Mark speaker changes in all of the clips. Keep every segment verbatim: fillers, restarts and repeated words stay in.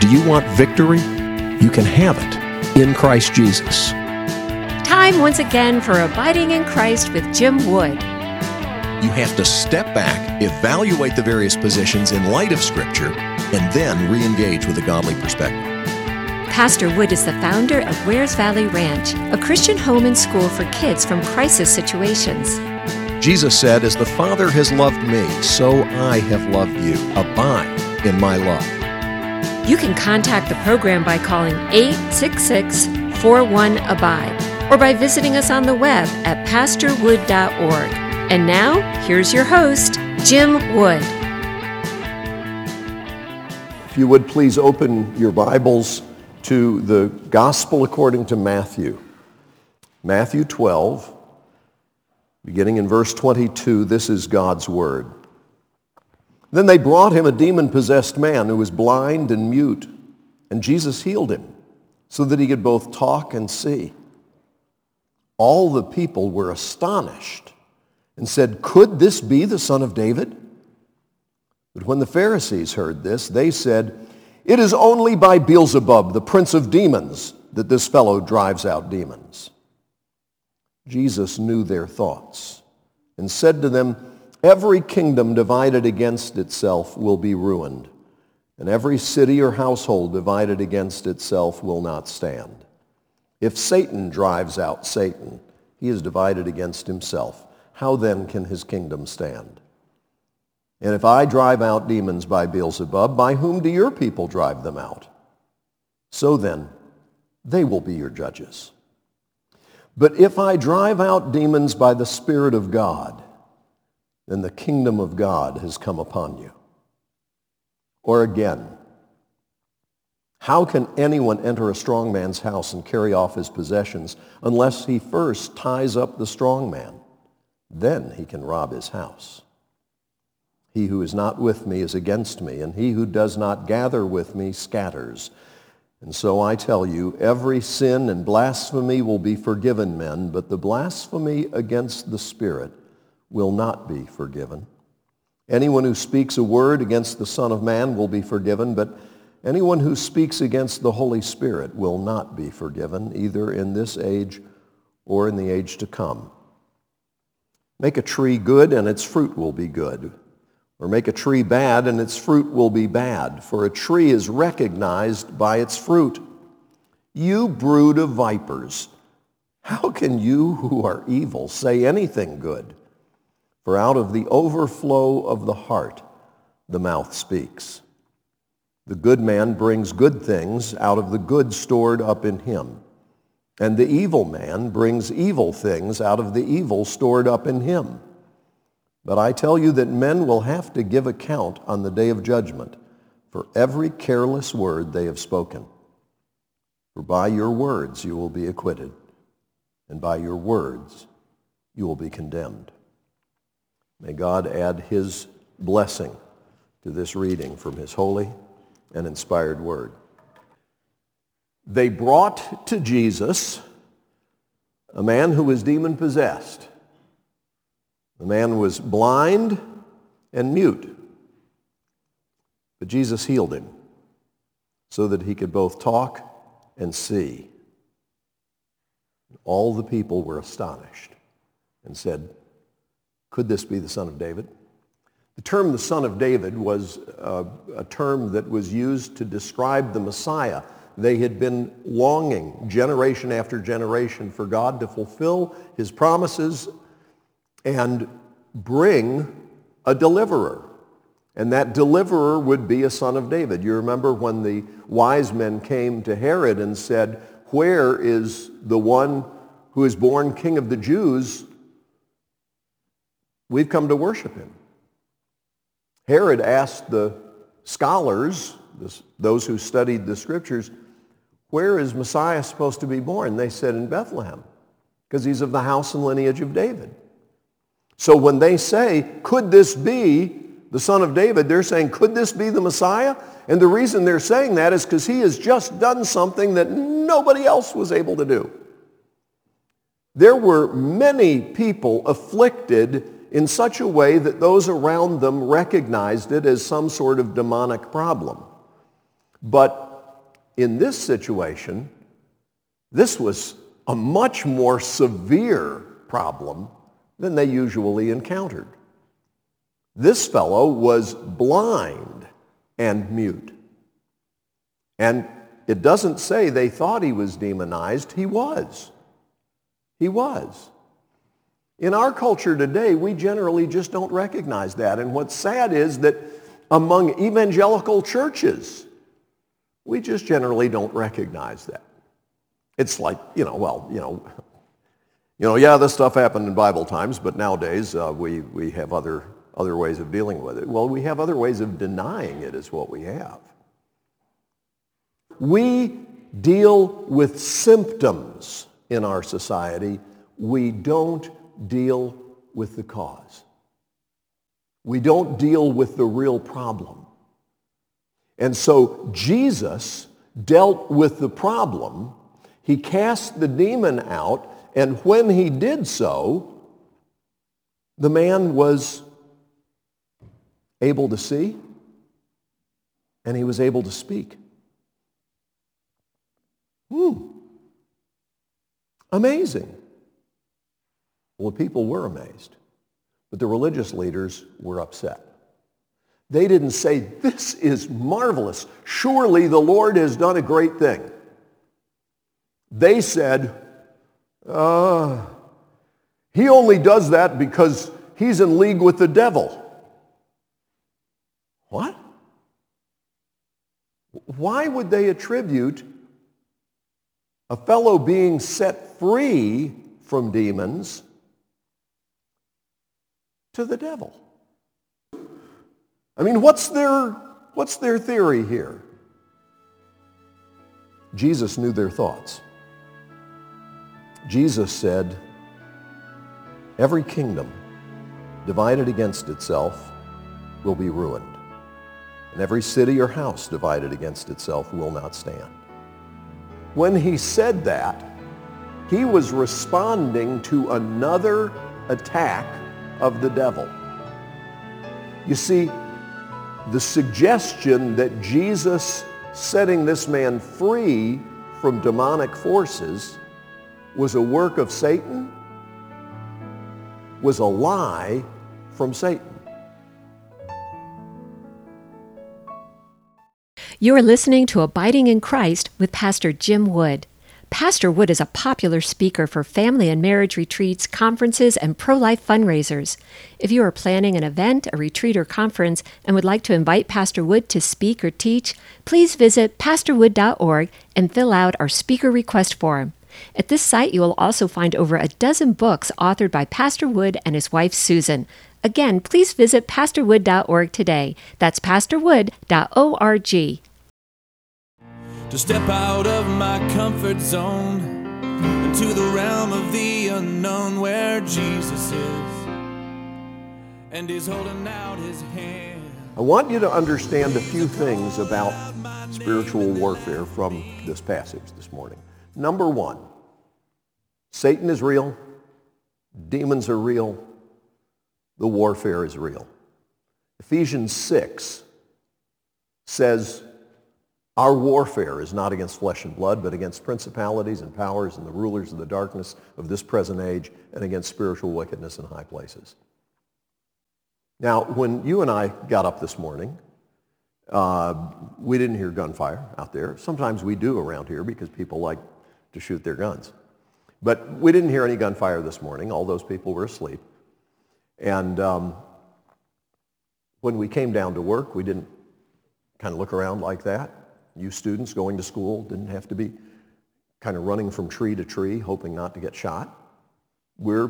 Speaker 1: Do you want victory? You can have it in Christ Jesus.
Speaker 2: Time once again for Abiding in Christ with Jim Wood.
Speaker 1: You have to step back, evaluate the various positions in light of Scripture, and then re-engage with a godly perspective.
Speaker 2: Pastor Wood is the founder of Wares Valley Ranch, a Christian home and school for kids from crisis situations.
Speaker 1: Jesus said, "As the Father has loved me, so I have loved you. Abide in my love."
Speaker 2: You can contact the program by calling eight six six, four one, A B I D E or by visiting us on the web at pastor wood dot org. And now, here's your host, Jim Wood.
Speaker 3: If you would please open your Bibles to the Gospel according to Matthew. Matthew twelve, beginning in verse twenty-two, this is God's Word. Then they brought him a demon-possessed man who was blind and mute, and Jesus healed him so that he could both talk and see. All the people were astonished and said, "Could this be the Son of David?" But when the Pharisees heard this, they said, "It is only by Beelzebub, the prince of demons, that this fellow drives out demons." Jesus knew their thoughts and said to them, "Every kingdom divided against itself will be ruined, and every city or household divided against itself will not stand. If Satan drives out Satan, he is divided against himself. How then can his kingdom stand? And if I drive out demons by Beelzebub, by whom do your people drive them out? So then, they will be your judges. But if I drive out demons by the Spirit of God, then the kingdom of God has come upon you." Or again, how can anyone enter a strong man's house and carry off his possessions unless he first ties up the strong man? Then he can rob his house. He who is not with me is against me, and he who does not gather with me scatters. And so I tell you, every sin and blasphemy will be forgiven men, but the blasphemy against the Spirit will not be forgiven. Anyone who speaks a word against the Son of Man will be forgiven, but anyone who speaks against the Holy Spirit will not be forgiven, either in this age or in the age to come. Make a tree good, and its fruit will be good. Or make a tree bad, and its fruit will be bad. For a tree is recognized by its fruit. You brood of vipers, how can you who are evil say anything good? For out of the overflow of the heart, the mouth speaks. The good man brings good things out of the good stored up in him. And the evil man brings evil things out of the evil stored up in him. But I tell you that men will have to give account on the day of judgment for every careless word they have spoken. For by your words you will be acquitted, and by your words you will be condemned. May God add his blessing to this reading from his holy and inspired word. They brought to Jesus a man who was demon-possessed. The man was blind and mute, but Jesus healed him so that he could both talk and see. All the people were astonished and said, "Could this be the Son of David?" The term the Son of David was uh, a term that was used to describe the Messiah. They had been longing generation after generation for God to fulfill his promises and bring a deliverer. And that deliverer would be a son of David. You remember when the wise men came to Herod and said, "Where is the one who is born King of the Jews? We've come to worship him." Herod asked the scholars, those who studied the scriptures, "Where is Messiah supposed to be born?" They said, "In Bethlehem, because he's of the house and lineage of David." So when they say, "Could this be the Son of David?" they're saying, "Could this be the Messiah?" And the reason they're saying that is because he has just done something that nobody else was able to do. There were many people afflicted in such a way that those around them recognized it as some sort of demonic problem. But in this situation, this was a much more severe problem than they usually encountered. This fellow was blind and mute. And it doesn't say they thought he was demonized. He was. He was. In our culture today, we generally just don't recognize that. And what's sad is that among evangelical churches, we just generally don't recognize that. It's like, you know, well, you know, you know, yeah, this stuff happened in Bible times, but nowadays uh, we, we have other, other ways of dealing with it. Well, we have other ways of denying it is what we have. We deal with symptoms in our society. We don't deal with the cause. We don't deal with the real problem. And so Jesus dealt with the problem. He cast the demon out, and when he did so, the man was able to see, and he was able to speak. Hmm. Amazing. Well, the people were amazed, but the religious leaders were upset. They didn't say, "This is marvelous. Surely the Lord has done a great thing." They said, uh, he only does that because he's in league with the devil. What? Why would they attribute a fellow being set free from demons to the devil? I mean, what's their, what's their theory here? Jesus knew their thoughts. Jesus said, "Every kingdom divided against itself will be ruined, and every city or house divided against itself will not stand." When he said that, he was responding to another attack of the devil. You see, the suggestion that Jesus setting this man free from demonic forces was a work of Satan was a lie from Satan.
Speaker 2: You are listening to Abiding in Christ with Pastor Jim Wood. Pastor Wood is a popular speaker for family and marriage retreats, conferences, and pro-life fundraisers. If you are planning an event, a retreat, or conference and would like to invite Pastor Wood to speak or teach, please visit pastor wood dot org and fill out our speaker request form. At this site, you will also find over a dozen books authored by Pastor Wood and his wife, Susan. Again, please visit pastor wood dot org today. That's pastor wood dot org.
Speaker 4: To step out of my comfort zone into the realm of the unknown where Jesus is and he's holding out his hand.
Speaker 3: I want you to understand a few things about spiritual warfare from this passage this morning. Number one, Satan is real, demons are real, the warfare is real. Ephesians six says, our warfare is not against flesh and blood, but against principalities and powers and the rulers of the darkness of this present age and against spiritual wickedness in high places. Now, when you and I got up this morning, uh, we didn't hear gunfire out there. Sometimes we do around here because people like to shoot their guns. But we didn't hear any gunfire this morning. All those people were asleep. And um, when we came down to work, we didn't kind of look around like that. You students going to school didn't have to be kind of running from tree to tree, hoping not to get shot. We're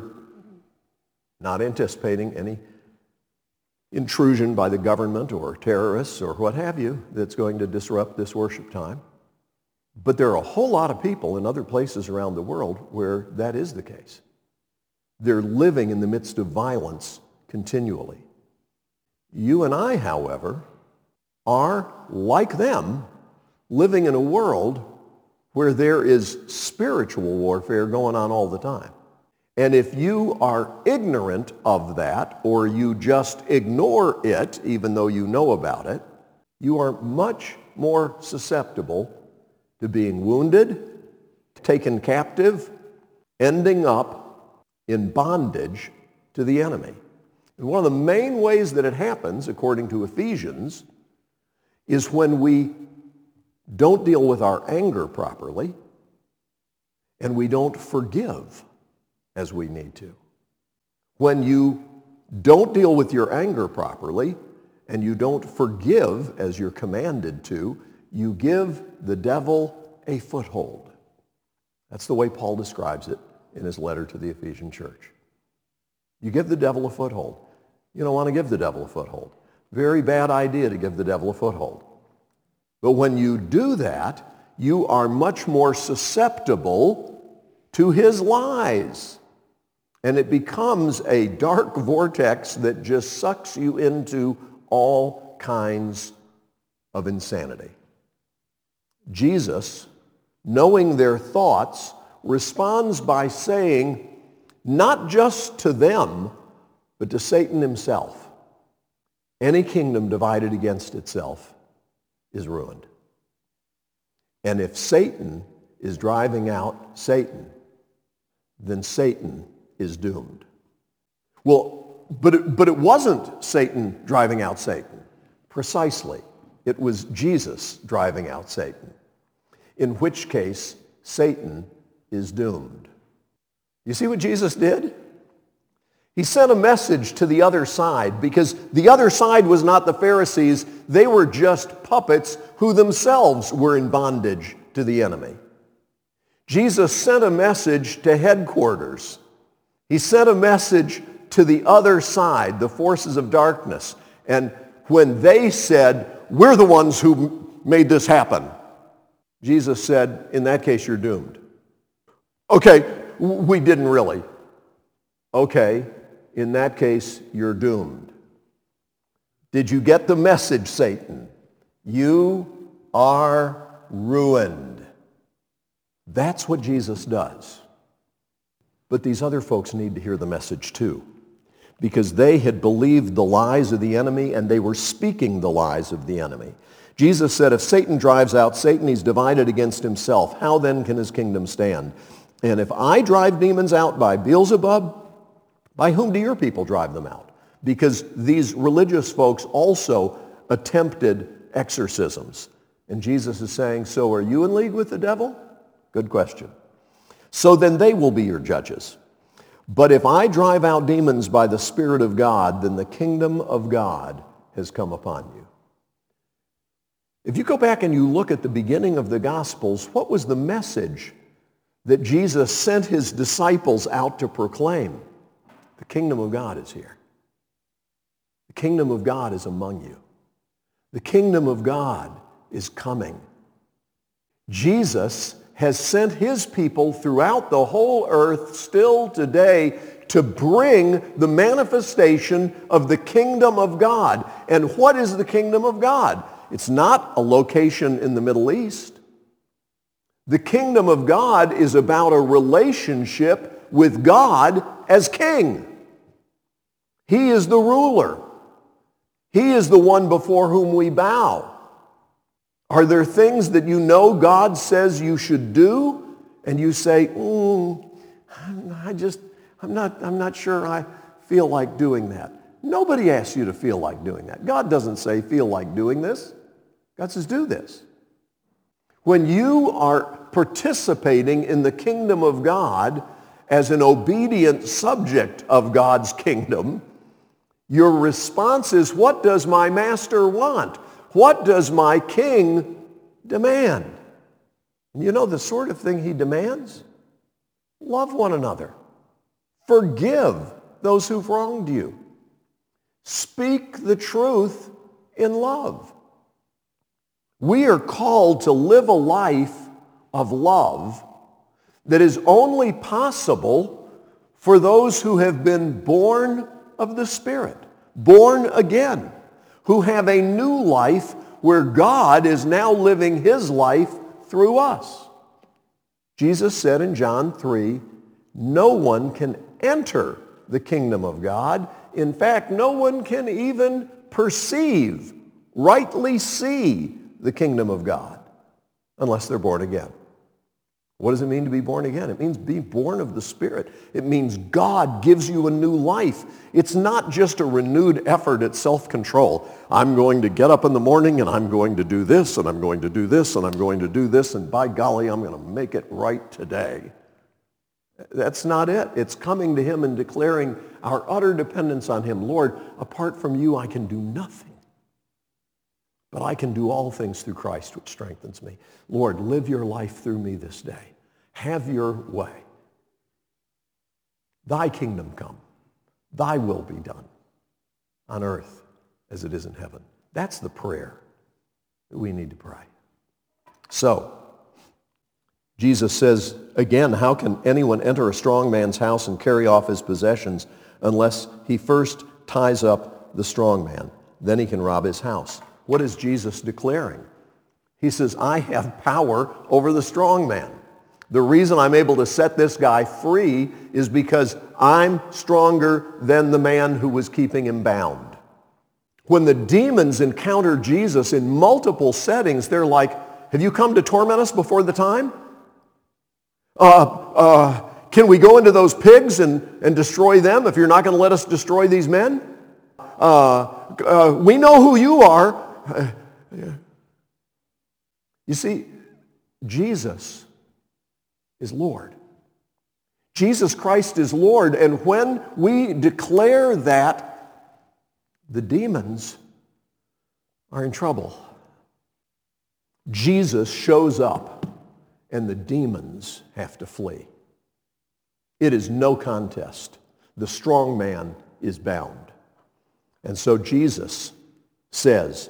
Speaker 3: not anticipating any intrusion by the government or terrorists or what have you that's going to disrupt this worship time. But there are a whole lot of people in other places around the world where that is the case. They're living in the midst of violence continually. You and I, however, are, like them, living in a world where there is spiritual warfare going on all the time. And if you are ignorant of that, or you just ignore it, even though you know about it, you are much more susceptible to being wounded, taken captive, ending up in bondage to the enemy. And one of the main ways that it happens, according to Ephesians, is when we don't deal with our anger properly and we don't forgive as we need to. When you don't deal with your anger properly and you don't forgive as you're commanded to, you give the devil a foothold. That's the way Paul describes it in his letter to the Ephesian church. You give the devil a foothold. You don't want to give the devil a foothold. Very bad idea to give the devil a foothold. But when you do that, you are much more susceptible to his lies. And it becomes a dark vortex that just sucks you into all kinds of insanity. Jesus, knowing their thoughts, responds by saying, not just to them, but to Satan himself, any kingdom divided against itself is ruined. And if Satan is driving out Satan, then Satan is doomed. Well, but it, but it wasn't Satan driving out Satan. Precisely. It was Jesus driving out Satan, in which case Satan is doomed. You see what Jesus did? He sent a message to the other side, because the other side was not the Pharisees. They were just puppets who themselves were in bondage to the enemy. Jesus sent a message to headquarters. He sent a message to the other side, the forces of darkness. And when they said, we're the ones who made this happen, Jesus said, in that case, you're doomed. Okay, we didn't really. Okay, in that case, you're doomed. Did you get the message, Satan? You are ruined. That's what Jesus does. But these other folks need to hear the message too, because they had believed the lies of the enemy and they were speaking the lies of the enemy. Jesus said, if Satan drives out Satan, he's divided against himself. How then can his kingdom stand? And if I drive demons out by Beelzebub, by whom do your people drive them out? Because these religious folks also attempted exorcisms. And Jesus is saying, so are you in league with the devil? Good question. So then they will be your judges. But if I drive out demons by the Spirit of God, then the kingdom of God has come upon you. If you go back and you look at the beginning of the Gospels, what was the message that Jesus sent his disciples out to proclaim? The kingdom of God is here. The kingdom of God is among you. The kingdom of God is coming. Jesus has sent his people throughout the whole earth still today to bring the manifestation of the kingdom of God. And what is the kingdom of God? It's not a location in the Middle East. The kingdom of God is about a relationship with God as king. He is the ruler. He is the one before whom we bow. Are there things that you know God says you should do, and you say, mm, I just, I'm not, I'm not sure I feel like doing that? Nobody asks you to feel like doing that. God doesn't say, feel like doing this. God says, do this. When you are participating in the kingdom of God as an obedient subject of God's kingdom, your response is, what does my master want? What does my king demand? You know the sort of thing he demands? Love one another. Forgive those who've wronged you. Speak the truth in love. We are called to live a life of love that is only possible for those who have been born of the Spirit, born again, who have a new life where God is now living his life through us. Jesus said in John three, no one can enter the kingdom of God. In fact, no one can even perceive, rightly see the kingdom of God unless they're born again. What does it mean to be born again? It means be born of the Spirit. It means God gives you a new life. It's not just a renewed effort at self-control. I'm going to get up in the morning and I'm going to do this and I'm going to do this and I'm going to do this and by golly, I'm going to make it right today. That's not it. It's coming to him and declaring our utter dependence on him. Lord, apart from you, I can do nothing. But I can do all things through Christ, which strengthens me. Lord, live your life through me this day. Have your way. Thy kingdom come. Thy will be done on earth as it is in heaven. That's the prayer that we need to pray. So, Jesus says, again, how can anyone enter a strong man's house and carry off his possessions unless he first ties up the strong man? Then he can rob his house. What is Jesus declaring? He says, I have power over the strong man. The reason I'm able to set this guy free is because I'm stronger than the man who was keeping him bound. When the demons encounter Jesus in multiple settings, they're like, have you come to torment us before the time? Uh, uh, can we go into those pigs and, and destroy them if you're not going to let us destroy these men? Uh, uh, we know who you are. Uh, yeah. You see, Jesus is Lord. Jesus Christ is Lord, and when we declare that, the demons are in trouble. Jesus shows up, and the demons have to flee. It is no contest. The strong man is bound. And so Jesus says,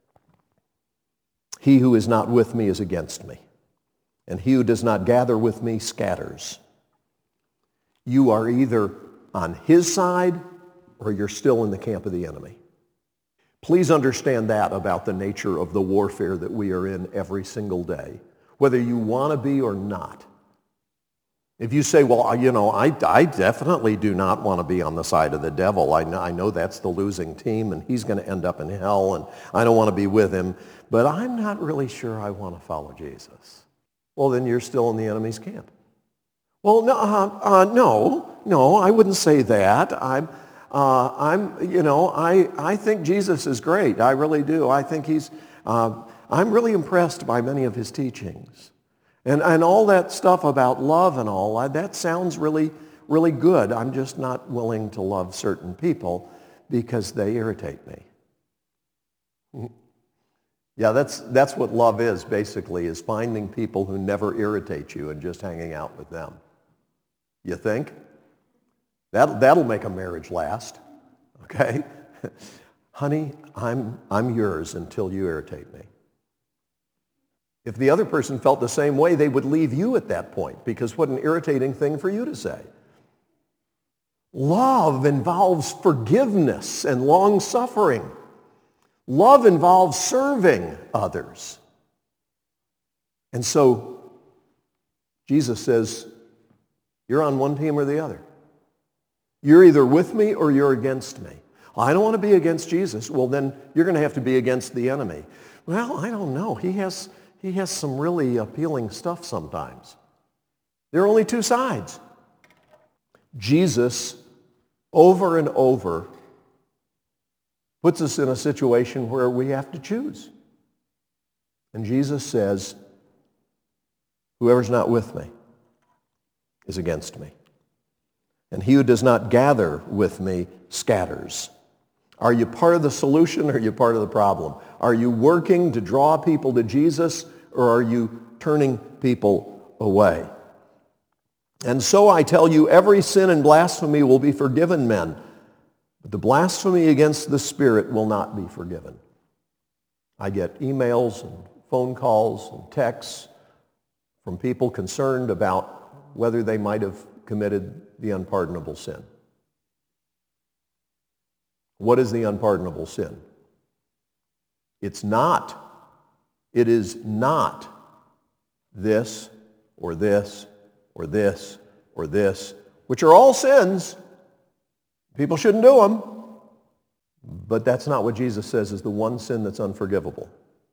Speaker 3: he who is not with me is against me, and he who does not gather with me scatters. You are either on his side or you're still in the camp of the enemy. Please understand that about the nature of the warfare that we are in every single day, whether you want to be or not. If you say, well, you know, I, I definitely do not want to be on the side of the devil. I know, I know that's the losing team, and he's going to end up in hell, and I don't want to be with him, but I'm not really sure I want to follow Jesus. Well, then you're still in the enemy's camp. Well, no, uh, uh, no, no, I wouldn't say that. I'm, uh, I'm, you know, I, I think Jesus is great. I really do. I think he's, uh, I'm really impressed by many of his teachings. And, and all that stuff about love and all, that sounds really, really good. I'm just not willing to love certain people because they irritate me. Yeah, that's, that's what love is, basically, is finding people who never irritate you and just hanging out with them. You think? That, that'll make a marriage last, okay? Honey, I'm, I'm yours until you irritate me. If the other person felt the same way, they would leave you at that point, because what an irritating thing for you to say. Love involves forgiveness and long-suffering. Love involves serving others. And so Jesus says, you're on one team or the other. You're either with me or you're against me. Well, I don't want to be against Jesus. Well, then you're going to have to be against the enemy. Well, I don't know. He has... He has some really appealing stuff sometimes. There are only two sides. Jesus, over and over, puts us in a situation where we have to choose. And Jesus says, whoever's not with me is against me. And he who does not gather with me scatters. Are you part of the solution or are you part of the problem? Are you working to draw people to Jesus or are you turning people away? And so I tell you, every sin and blasphemy will be forgiven men, but the blasphemy against the Spirit will not be forgiven. I get emails and phone calls and texts from people concerned about whether they might have committed the unpardonable sin. What is the unpardonable sin? It's not, it is not this or this or this or this, which are all sins. People shouldn't do them. But that's not what Jesus says is the one sin that's unforgivable.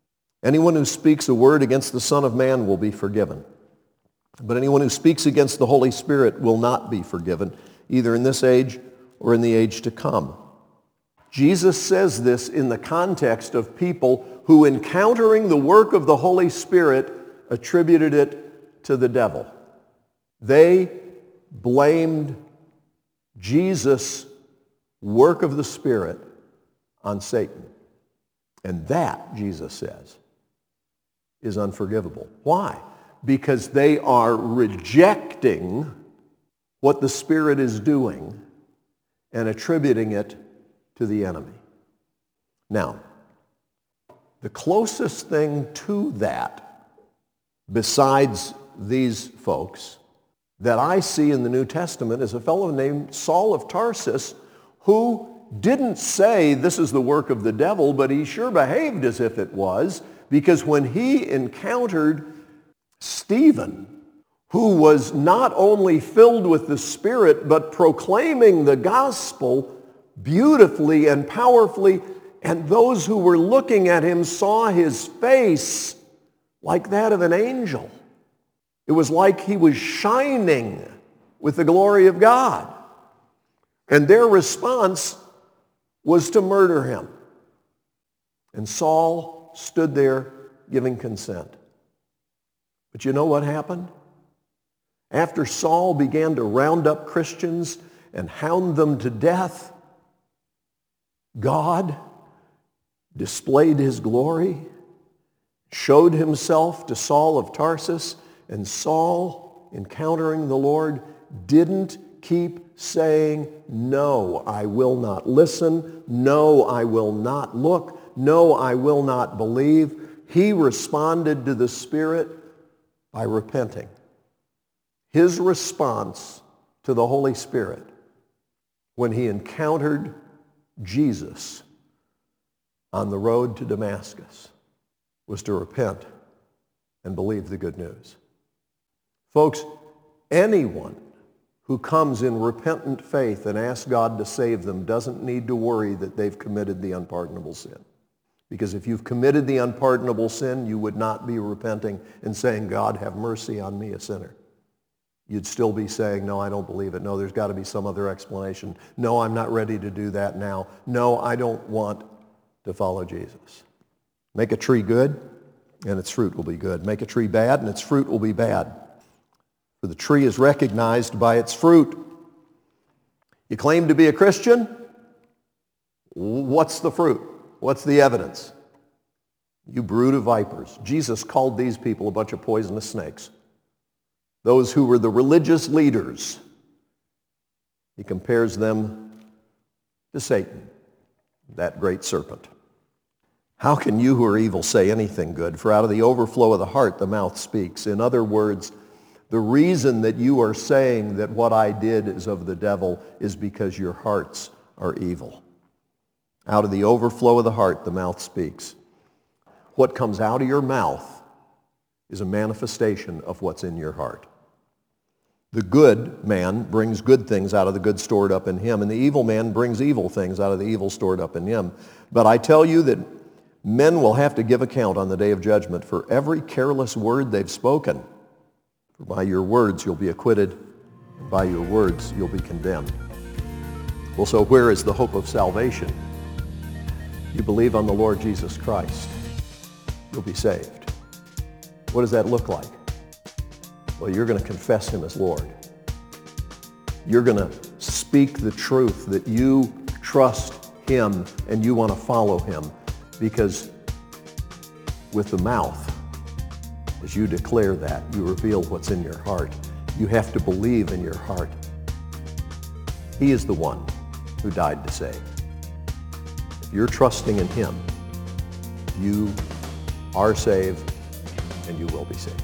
Speaker 3: Anyone who speaks a word against the Son of Man will be forgiven. But anyone who speaks against the Holy Spirit will not be forgiven, either in this age or in the age to come. Jesus says this in the context of people who, encountering the work of the Holy Spirit, attributed it to the devil. They blamed Jesus' work of the Spirit on Satan. And that, Jesus says, is unforgivable. Why? Because they are rejecting what the Spirit is doing and attributing it to the enemy. Now, the closest thing to that, besides these folks, that I see in the New Testament is a fellow named Saul of Tarsus, who didn't say this is the work of the devil, but he sure behaved as if it was, because when he encountered Stephen, who was not only filled with the Spirit, but proclaiming the gospel beautifully and powerfully, and those who were looking at him saw his face like that of an angel. It was like he was shining with the glory of God. And their response was to murder him. And Saul stood there giving consent. But you know what happened? After Saul began to round up Christians and hound them to death, God displayed his glory, showed himself to Saul of Tarsus, and Saul, encountering the Lord, didn't keep saying, "No, I will not listen. No, I will not look. No, I will not believe." He responded to the Spirit by repenting. His response to the Holy Spirit when he encountered Jesus on the road to Damascus was to repent and believe the good news. Folks, anyone who comes in repentant faith and asks God to save them doesn't need to worry that they've committed the unpardonable sin. Because if you've committed the unpardonable sin, you would not be repenting and saying, "God, have mercy on me, a sinner." You'd still be saying, "No, I don't believe it. No, there's got to be some other explanation. No, I'm not ready to do that now. No, I don't want to follow Jesus." Make a tree good, and its fruit will be good. Make a tree bad, and its fruit will be bad. For the tree is recognized by its fruit. You claim to be a Christian? What's the fruit? What's the evidence? You brood of vipers. Jesus called these people a bunch of poisonous snakes. Those who were the religious leaders. He compares them to Satan, that great serpent. How can you who are evil say anything good? For out of the overflow of the heart the mouth speaks. In other words, the reason that you are saying that what I did is of the devil is because your hearts are evil. Out of the overflow of the heart the mouth speaks. What comes out of your mouth is a manifestation of what's in your heart. The good man brings good things out of the good stored up in him, and the evil man brings evil things out of the evil stored up in him. But I tell you that men will have to give account on the day of judgment for every careless word they've spoken. For by your words you'll be acquitted, and by your words you'll be condemned. Well, so where is the hope of salvation? You believe on the Lord Jesus Christ, you'll be saved. What does that look like? Well, you're going to confess him as Lord. You're going to speak the truth that you trust him and you want to follow him, because with the mouth, as you declare that, you reveal what's in your heart. You have to believe in your heart. He is the one who died to save. If you're trusting in him, you are saved and you will be saved.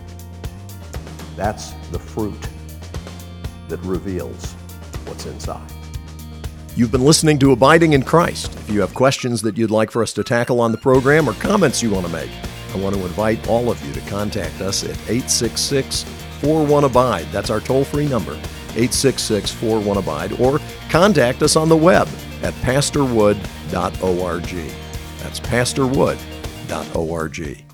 Speaker 3: That's the fruit that reveals what's inside.
Speaker 1: You've been listening to Abiding in Christ. If you have questions that you'd like for us to tackle on the program or comments you want to make, I want to invite all of you to contact us at eight six six, four one, abide. That's our toll-free number, eight six six, four one, abide, or contact us on the web at pastor wood dot org. That's pastor wood dot org.